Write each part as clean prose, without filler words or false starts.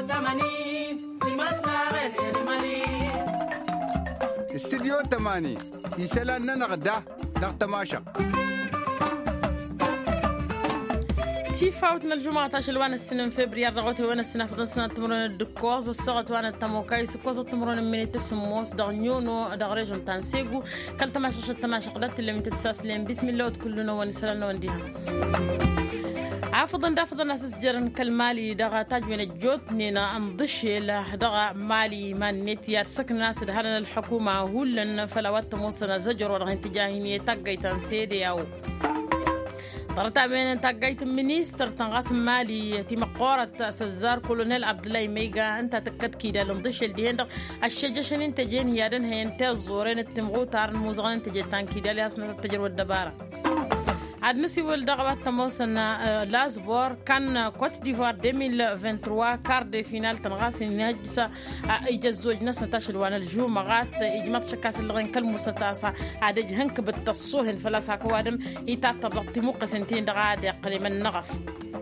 استديو 8 يسالنا نغدا نغتماشا فوتنا الجمعة 10 وانا السنة فبراير رغوتي وانا السنة في السنة تمرون الدكوز الصغت وانا التموكاي سكوز تمرون من تسموس دغنيونو دغريجون تانسيغو كل تماشا التماشا قدرت اللي من تتساسلين بسم الله وتكلنا ونسلنا ونديها عافضا دافضا ناس جرن كالمالي دغا تاجوين الجوت نينا امضشي دغا مالي مان نيتيار سكن ناس دهالنا الحكومة هولن فلوات موصنا زجر ورغن تجاهيني تاقاي تنسيدي او طرتا بين تاقايت المينيستر تنغاس مالي تيم قورة سزار كولونيل عبد الله ميغا انت تكد كيدا لمضيش الدين الشجشن انت جين هيادن هي انت الزورين التمغو تارن موزغان انت جتان كيدا لهاسنا التجر والدبارة عاد نسي والدغبات تموسنا لازبور كان كوت ديفوار 2023 كار دي فينال تنغاس نهجسا يجزوج ناس نتاشل وانا الجو مغات اجمات شكاس اللغين كالمستاسا عاد هنك بالتصوهن فلاسا كوادم يتاتا ضغطي موقسنتين دغاد يقلي من نغف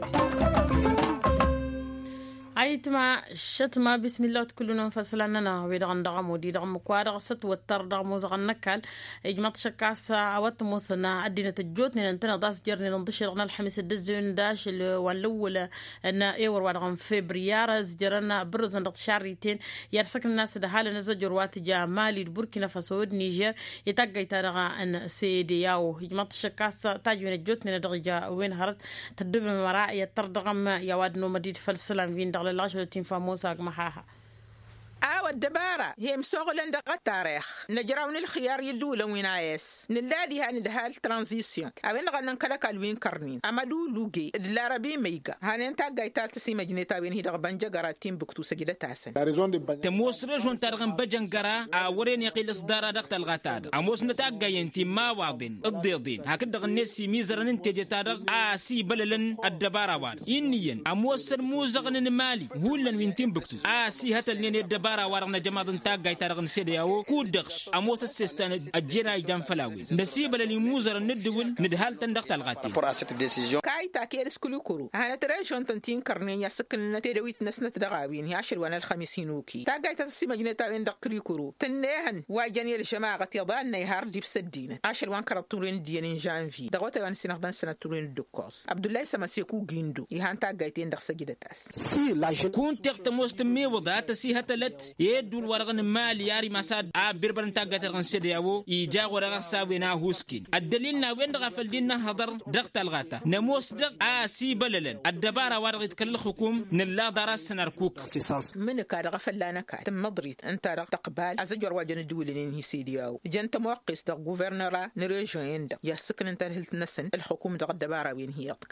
عيتما شتما بسم الله تكلنا فصلنا ويدغن دغم ودي دغم كوادغ ست وتر دغم وزغن نكال اجمات شكاس عوات موسنا ادينا تجوتني انتنا داس جرني نضش رغنا الحمس الدزون داش والاول ان ايور ودغم فبراير زجرنا برز ندق شاريتين يرسك الناس ده حال نزجر واتجا مالي بوركينا فاسو نيجر يتقى يترغى ان سيدي ياو اجمات شكاس تاجون الجوتني درجه وين هرت تدب مراء يتر دغم يواد نو مديد فالسلام فين دغ الله تين فاموسا محاها الدبارة هي مسوغلن دقة التاريخ نجراون الخيار يدول وينايس نلادي هان دهال ترانزيسيون أبين غنن كلك الوين كرنين أمدو لوجي العربي ميجا هان انت جايتال تسي مجنتا وين هي دغبنجا غراتين بكتو سجدة تاسن تموس رجون ترغن بجنجرا أورين يقيل إصدار دقة الغتاد أموس نتاجا ينتي ما واضين الضيضين هكذا غنسي ميزرن انت جتادر سي بللن الدبارة واد إنيين أموس موزغن مالي هولن وينتين بكتو سي هتلين الدبارة ورغنا جماعة تاقاي تارغن سيدياو كودخش أموس السيستان الجراي دام فلاوي نسيب للموزر الندول ندهال تندقت الغاتين كاي تاكير سكولو كورو هانا تريشون تنتين كرنين يسكن نتيرويت نسنة دغاوين هي 10 وانا الخمسينوكي تاقاي تتسي مجنتا وين دقري كورو تنيهن واجاني الجماعة يضان نيهار جيب سدين 10 وان كربتورين ديانين جانفي دغوتا وان سنخدان سنة تورين الدكوس عبد الله سماسيكو جيندو يهان تاقاي تندق سجدة تاس كون تغتموس تمي وضعات سيها تلت يدول ورغن مال ياري مساد بربرن تاغات رغن سيدياو يجا ورغ ساوينا هوسكين الدليل نا وين غفل دينا هضر دغت الغاتا نموس دغ سي بللن الدبارة ورغ يتكل حكوم نلا دراس سنركوك من كاد غفل لانا كاد تم مضريت انت رغ تقبال ازجر واجن دولين هي سيدياو جنت موقس دغ غوفرنرا نريجون دغ يسكن انت هلت نسن الحكومه دغ الدبارة وين هي يتكل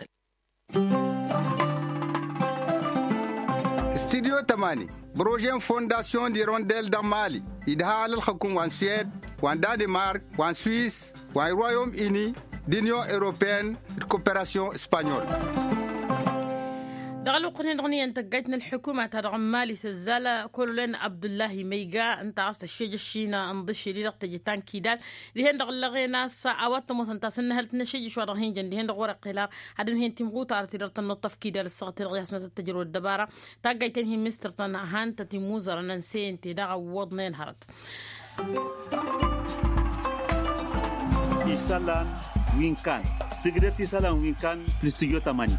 استديو 8 بروجين فونداسيون دي رونديل دا مالي يدها للحكومة وان سويد وان دنمارك وان سويس وان رويوم إني دينيون أوروبيان كوبيراسيون إسبانيول دغلو قرين غني انت جايتنا الحكومة تدعم مالي سزالة كولين عبد الله ميغا انت عاست الشيء الشينا انضشي لي لقت جتان كيدال لهن دغ لغينا ساعات موس انت سنه هل تنشي شو رهين جن لهن دغ ورق قلار عدن هن تيمغو تارتي درت النطف كيدال الصغت الغياسنة التجربة الدبارة تا جايتن هي مستر تنا هان تتيموزر ننسي انت دغ وضنين هرت إسالان وينكان سيجرتي إسالان وينكان فلسطينيو تماني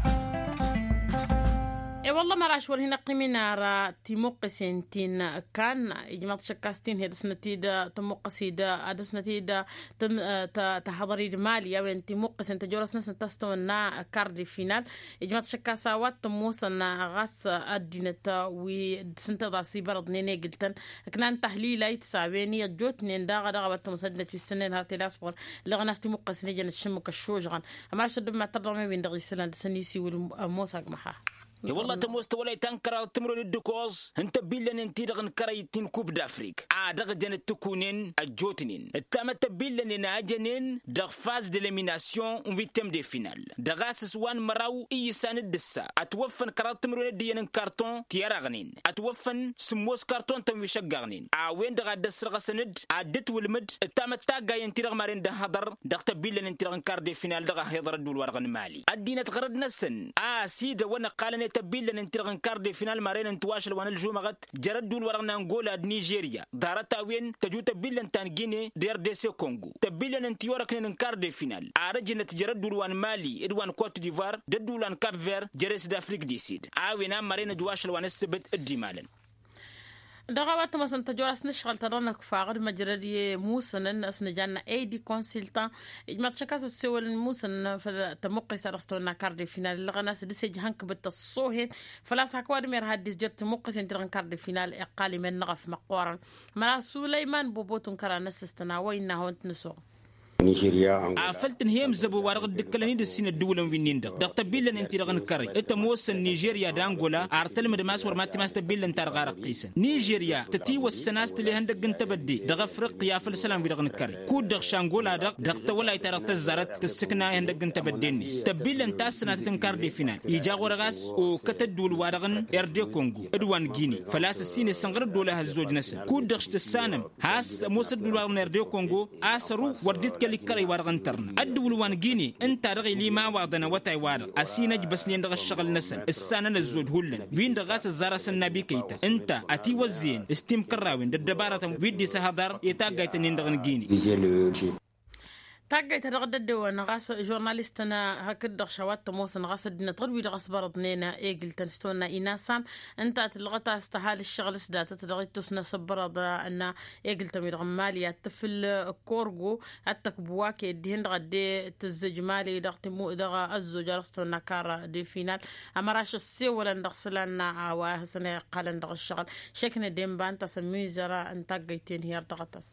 والله ما راش هنا قيمنا را تيموقسنتين كان إجماع شكاستين هذا سنتيدا تموقسيدا هذا سنتيدا تحضري ماليا وين تيموقسن تجورس ناس تستونا كاردي فينال إجماع شكاساوات تموسنا غاس الدينتا وسنتدا سيبرد نيني قلتن كان تحليل أي تسعبيني جوتني داغا داغا بتمسدنا في السنين هاتي لاسبور لغناس تيموقسن جن الشمك الشوجغان أما رشد ما ترمي بين دغي سلان سنيسي والموساق محا والله تموست ولا تنكر تمر الدكوز انت بيلن انت دغن كريتين كوب دافريك دغ جن تكونين الجوتنين تم تبيلن ناجنين دغ فاز ديليميناسيون اون فيتيم دي فينال دغاس وان مراو اي سان دسا اتوفن كرات تمر ديان كارتون تيراغنين اتوفن سموس كارتون تم يشغغنين وين دغ دسر غسند ادت ولمد تم تاغا انت دغ مارين ده هضر دغ تبيلن انت دغن كار دي فينال دغ هيضر دول ورغن مالي ادينا تغرد نسن سيده وانا قالن تبيل ننترغن كارد فينال مارين نتواصل وان الجمعة جرد دول ورغنا أنغولا نيجيريا دارتا وين تجو تبيل تانغيني دير ديسي كونغو تبيل ننتيورك ننكارد فينال عرجنا تجرد دول وان مالي ادوان كوت ديفوار دول وان كاب فير جريس دافريك ديسيد عاوينا مارين دواصل وان السبت الديمالن دغوات مثلا تجورس نشغل ترنك فاغر مجردي موسن الناس نجانا ايدي كونسلتان اجمع تشكاس السوال موسن فتمقي سرستونا كاردي فينال لغناس ديسج هنك بالتصوهن فلا ساكوار مير هاديس جرت مقي سنترن كاردي فينال اقالي من نغف مقورا مرا سليمان بوبوتون كرا نسستنا ويننا هونت نسو عفلتن هيم زبو وارغ دكلاني دسين الدولة وينين دا تبيلن انتي رغن كاري اتا موسن نيجيريا دانغولا ارتل مدماس ورماتي ماس تبيلن تارغار قيسن نيجيريا تتي والسناس تلي هندق انت بدي دغ افريقيا فلسلام في رغن كاري كود دغ شانغولا دغ تولا يتارغ تزارت تسكنا هندق انت بدينيس تبيلن تاسنا تنكار دي فينال يجاغو رغاس او كتدول وارغن اردي كونغو ادوان جيني فلاس السين السنغر الدولة هزوج نسل كود دغ شتسانم هاس موسد دول وارغن اردي كونغو اسرو ورديت كاري وارغنترنا الدول وان جيني انت رغي لي ما وعدنا وتاي وار اسينج بس لين دغ الشغل نسل السنه الزود هولن وين دغاس الزارس النبي كيتا انت اتي وزين استيم كراوين ددبارة ويدي سهدار يتاغايت نين دغن جيني تاقيت رغدد ونغاس جورناليستنا هكذا شوات موسن غاس دنا تغربي غاس برضنينا ايجل تنستونا إناسام انت تلغتا استهال الشغل سدات تلغيتوس نصبر ان ايجل تمير غمالي الطفل كورغو حتى بواكي دهن غدي تزجمالي دغتمو دغ الزوج رستونا كار دي فينال امراش السي ولا ندخسلنا وهسنه قال ندغ الشغل شكنا ديم بان تسمي زرا انت قيتين هي دغتس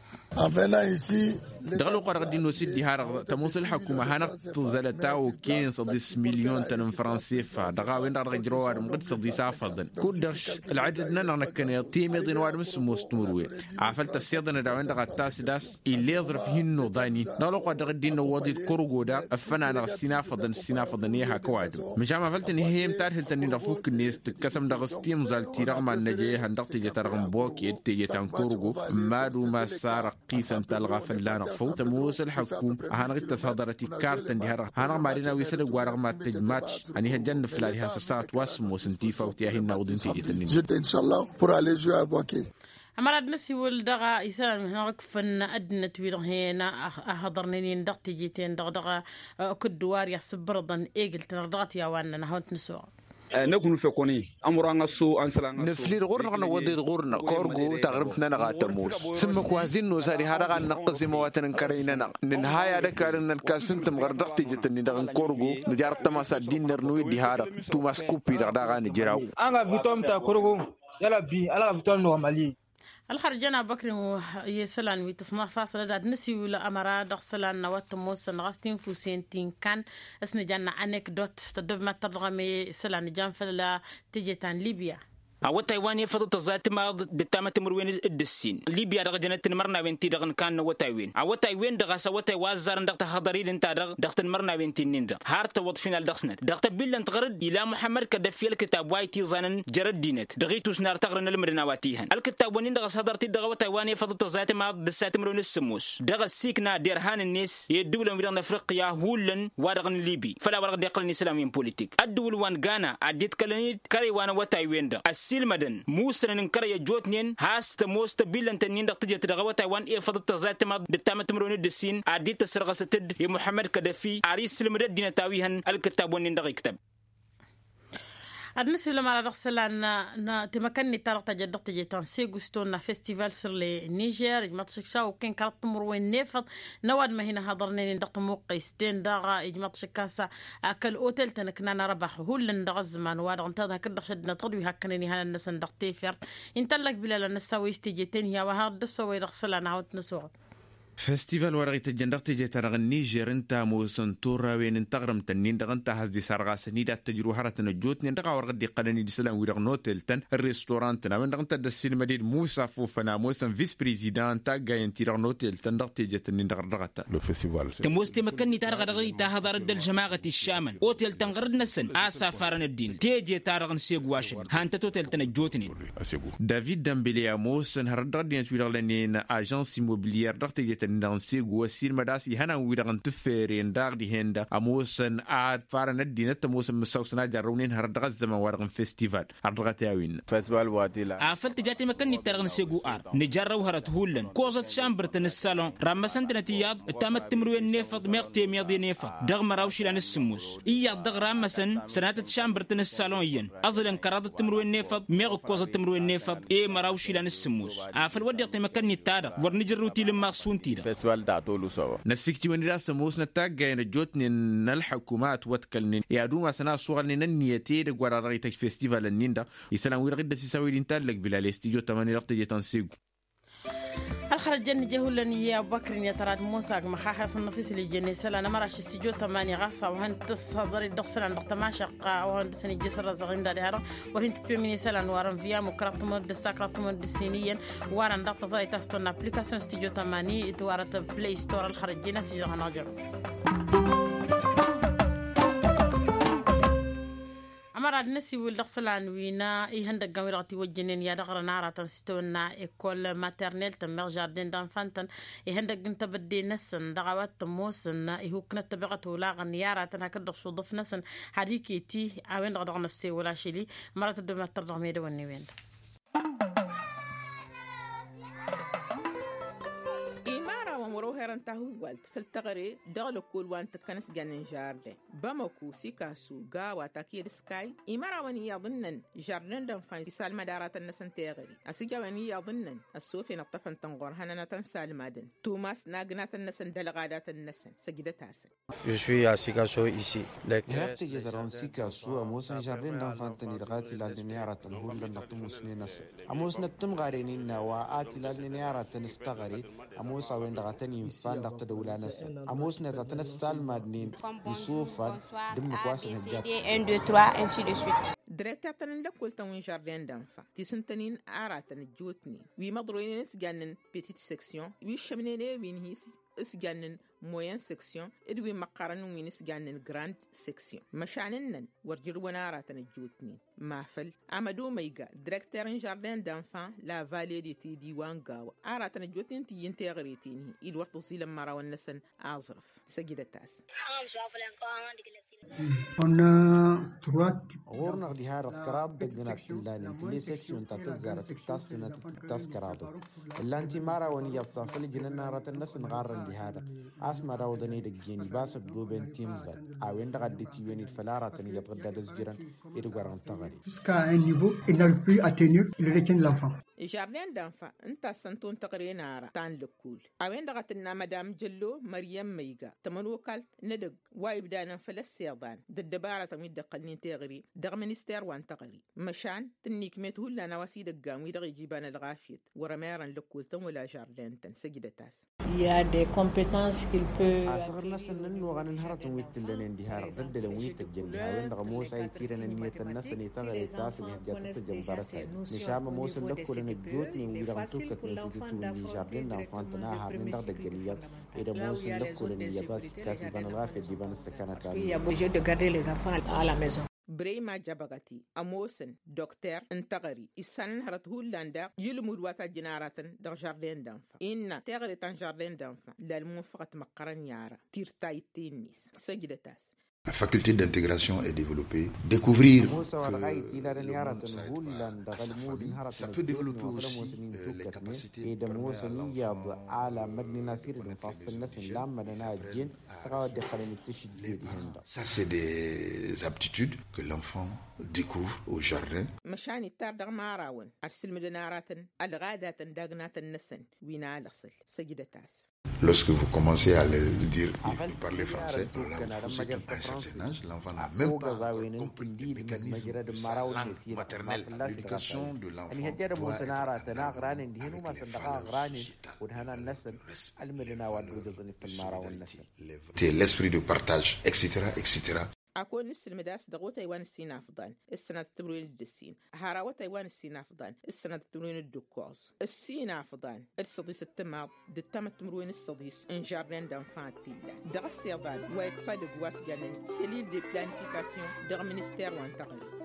دغلو قرق دينو سيدي هارغ تموس الحكومة هانق تزالتاو كين صديس مليون تنم فرنسي فدغاوين رغ جروار مقد صديس عفضن كودرش العدد ننغنكن يطيمي دين وارمس مستمروي عفلت السيادن داوين دغا تاسداس اللي يظرف هنو ضاني دغلو قرق دينو وديد كورغو دا افنا نغ السنافضن يها كوادو مش عم عفلت نهيم تارهل تنين رفوك الناس تكسم دغ ستيم زالتي رغم النجيه هندق تجترغم بوك يتجتان كورغو مادو ما سار قيسا تلغى فلان فو تموس الحكوم هانغت صدرتي كارتن دي هرغ هانغ مارينا ويسل غوارغ ما تجماتش اني هجن فلاري هاسات واسمو سنتيفا وتياهن نودن تيجي تنين جد ان شاء الله pour aller jouer à Boaké. أمراد نسي والدغا يسال من هناك فن أدنى توير هنا أهضرنين دغ تيجيتين دغ كدوار يصبرضن إيجل تنردغت يا وانا نهونت نسوا نكون في كوني أمرنا سو أنسلنا نفلير غورنا وديد غورنا كورغو تغربنا نغاتموس ثم كوازين نوزاري هذا نقص مواتن كرينا ننهاية ذكرنا الكاسنتم غردقت جتني دغن كورغو نجارت تماس الدين نرنوي دهارة توماس كوبي دغدغا نجراو أنا فيتوم تا كورغو يلا بي أنا فيتوم نورمالي الخرجنا بكر يسلان ويتصنع فاصلة داد نسي ولا أمرا دخسلان نوات موسى نغستين فوسينتين كان اسن جانا أنكدوت تدب ما ترغمي سلان جان فلا تجيتان ليبيا أو تايوان يفضل تزات ما دتامة مروين الدسين ليبيا دغ جنة مرنا بنتي دغن كان وتايوين أو تايوين دغ سوتاي وازار دغ تحضري لنت دغ مرنا بنتي نيندا هارت وض فينال دغسنت دغ تبيل تغرد إلى محمد كدفي الكتاب وايتي زانن جرد دينت دغيتوس نار تغرن المرناواتيهن الكتاب ونين دغ صدرتي دغ وتايوان يفضل تزات ما دسات مروين السموس دغ سيكنا ديرهان الناس يدول من أفريقيا هولن ودغن ليبي فلا ورغ يقلني إسلامي بوليتيك الدول وان غانا عديت كلني كاري وانا وتايوين دا المدن موسى ننكر يجوتنين هاست موست بيلن تنين دق تجي تدغوا تايوان ايه فضل تزات ما دتامة مروني الدسين عديت تسرغ ستد يا محمد كدفي عريس المدد دين تاويهن الكتاب ونين دغ يكتب بالنسبة لما رغسلان تمكنني تارق تجدق تجيتان سيغوستونا فيستيفال سر لنيجر إجمع تشكسا وكين كارت مروين نيفض نواد ما هنا هضرنين دق موقيستين داغا إجمع تشكاسا أكل أوتيل تنكنا ربح هولن دغ الزمان وادغ انتظر كدق شدنا تغدوي هكنيني هانا النسان دق تيفير انتلك بلا لنساوي استيجيتين هي وهاد دسوي رغسلان عاوت نسوع فستيفال ورغي تجندق تجترغ النيجر انت موسن تورا وين انتغرم تنين دغن تهز دي سرغاس نيدا تجرو هرة نجوت نين دغا ورغ دي قدني دي سلام ويرغ نوتيل تن الريستوران تنا وين دغن تد السينما دي موسى فوفنا موسن فيس بريزيدان تا غاين تيرغ نوتيل تن دغ تجتنين دغ دغتا لو فيستيفال تموستي مكني تارغ رغي تهضر الجماعه الشامل اوتيل تنغرد نسن اسافرن الدين تيجي تارغ نسيغ واشن هانت توتيل تنجوتني دافيد دامبلي موسن هردر دي تويرغ لنين اجانس immobilière دغ تجي تنسي وسيل مداسي هنا ويرغن تفيرين داغ دي هندا أموسن آد فارن الدينة موسم مسوسنا جارونين هردغ الزمان ورغن فيستيفال هردغ تاوين فيستيفال واتيلا عفلت جاتي مكاني ترغن سيقو نجارة وهرت هولن كوزت شامبرتن السالون رام سنتنتياد تامت تمروين نيفض ميغتي ميغدي نيفا دغ مراوشي لان السموس إياد دغ رام سنات شامبرتن السالون ين أزلن كراد تمروين نيفض ميغ كوزت تمروين نيفض إيه مراوشي لان السموس عفل ودي يعطي مكاني تادا ورنجر روتي لما خصون تيدا فيستيفال داتولو سوا نسيكتي ونرا سموس نتاقا نجوتني الحكومات واتكلني يادو ما سنا صغرني ننيتي دغ وراريتك فيستيفال النيندا يسلام ويرغد سيساوي لنتالك بلا الاستديو 8 رقت جتنسيق الخرج جن جهولن يا بكر يا تراد موسى مخاخ صنفيس اللي جن سلا انا مرش استجو 8 غصا وهن تصدر الدخسل عند تماشق وهن سني جسر زغين داري هذا وهن تبيمني سلا وارن فيا مكرت مود دستاكرت مود سينيا وارن دقت زي تستون ابليكاسيون استجو 8 توارت بلاي ستور الخرج جن سجو هناجر مراد نسي والدخسلان وينا يهندق قميراتي وجنين يا دغر نارا تنستونا إيكول ماترنيل تمر جاردين دانفانتن يهندق انت بدي نسن دغوات تموسن يهو كنت تبغته لاغن يارا تنهكدق صدف نسن حريكي تي عوين دغدغ نفسي ولا شيلي مرات الدوما ترضغ ميدا والنيوين هران تاهو والت فلتغري دغلو كول وان تكنس جانن جاردن بامكو سيكاسو غاوا تاكير سكاي إمارا واني يظنن جاردن دنفان سال مدارات النسن تيغري أسيجا واني يظنن السوفي نطفن تنغور هنانا تنسال مادن توماس ناغنات النسن دلغادات النسن سجدت هاسن Je suis à Sikasso ici. هاتي جزران سيكاسو أموسن جاردن دنفان تنيرغاتي لالنيارة تنهول لنطموس نينس أموس نتم غارينين وآتي لالنيارة تنستغري أموس وين دغتني فان دغت دولا نسن أموس نتاتنا السال مادنين يسوفا دم كواسن الجات 1 2 3 ainsi de suite. دريكتر تنن لكل تنوين جاردين دانفا تيسنتنين آراتن الجوتني وي مضروين نسجانن بيتيت سيكسيون وي شمنين وين هي اسجانن موين سيكسيون ادوي مقارن وين اسجانن جراند سيكسيون مشاننن ورجر وناراتن الجوتني مافل امادو ميغا دريكتر جاردين دانفا لا فالي دي تي ديوان غاوا آراتن الجوتين تي ينتغريتيني ايد ورط زيل مرا ونسن اعزرف سجدتاس غورنا لهار قراب دغنا تلان تلي سيكسيون تتزار تتاسنا تتاسكرادو اللانتي مارا وني يتصافل جننا رات الناس نغار لهذا اسما راودني دجيني باس دوبن تيمزال اوين دغدتي وين فلارات يتغدى دزجران يدغران تغري jusqu'à un niveau il n'arrive plus à tenir il retient l'enfant جاردين دانفا انت سنتون تقري نارا تان لكول اوين دغتنا مدام جلو مريم ميغا تمنوكال ندق وايب دانا فلس سيضان ددبارة تميد قلنين تغري دغ منستير وان تغري مشان تنيك ميتهو لنا وسيد القام ويدغ يجيبان الغافيت ورميرا لكول تم ولا جاردين تنسجدتاس يا دي كومبيتانس كيل بو اصغرنا سنن وغن الهرط ويتلن اندهار ضد لويت الجن اوين دغ موسى يتيرن النيه الناس اللي تغري تاس اللي هجات تجبرتها نشام موسى لكل الجوتني ويرغن توكت نسيتو ني جاردين دانفانتنا هارن دغ دجليات اذا موسى لكل النيابات كاس بان الغافية ديبان السكنات يا بوجي de garder les enfants à la maison. بريما جابغتي أموسن دكتور انتغري إسان هرته لاندا يلمود واتا جنارات در جاردين دانفا إن تغري تان جاردين دانفا للموفقة مقرن يارا تيرتاي تينيس سجدتاس. La faculté d'intégration est développée. Découvrir que ça peut développer aussi les capacités de ça, c'est des aptitudes que l'enfant découvre au jardin. Lorsque vous commencez à lui dire, il parle français, on l'a poussé à un certain âge, l'enfant n'a même pas compris le mécanisme de sa langue maternelle. L'éducation de l'enfant doit être l'esprit de partage, etc., etc. أكون نفس المدارس دغوت أيوان السين أفضل السنة تمرين الدسين هراوت أيوان السين أفضل السنة تمرين الدكوز السين أفضل الصديس التماض دتم تمرين الصديس إنجارين دانفانتيلا دغس يضال ويكفى دغواس جانن سيليل دي بلانيفيكاسيون دغ منستير وانتقل